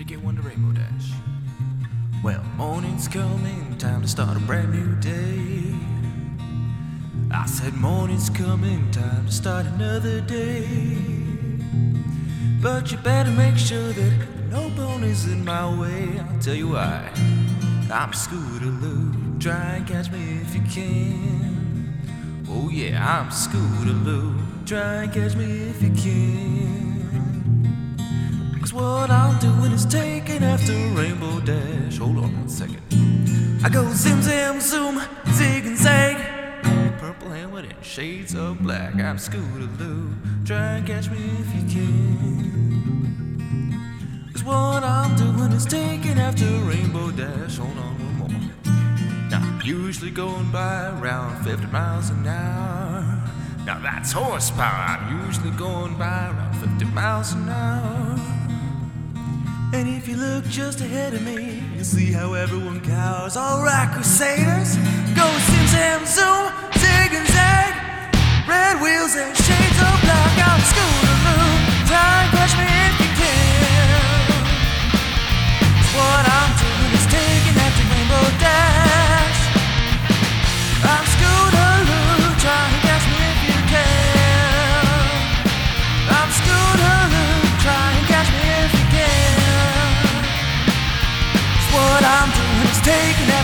get one to Rainbow Dash. Well, morning's coming, time to start a brand new day. I said morning's coming, time to start another day. But you better make sure that no bone is in my way. I'll tell you why. I'm Scootaloo, try and catch me if you can. Oh yeah, I'm Scootaloo, try and catch me if you can. Cause what I'm doing is taking after Rainbow Dash. Hold on one second. I go zim zam zoom, zig and zag, purple helmet and shades of black. I'm Scootaloo, try and catch me if you can. Cause what I'm doing is taking after Rainbow Dash. Hold on one more. Now I'm usually going by around 50 miles an hour. Now that's horsepower. I'm usually going by around 50 miles an hour. And if you look just ahead of me, you'll see how everyone cowers. Alright, Crusaders, go zim zam zoom, zig and zag, red wheels and shades of black. I'm Scootaloo, try and catch me if you can. What I'm doing is taking after Rainbow Dash. I'm Scootaloo, try and catch me if you can. I'm Scootaloo, try and catch me if you can. What I'm doing is taking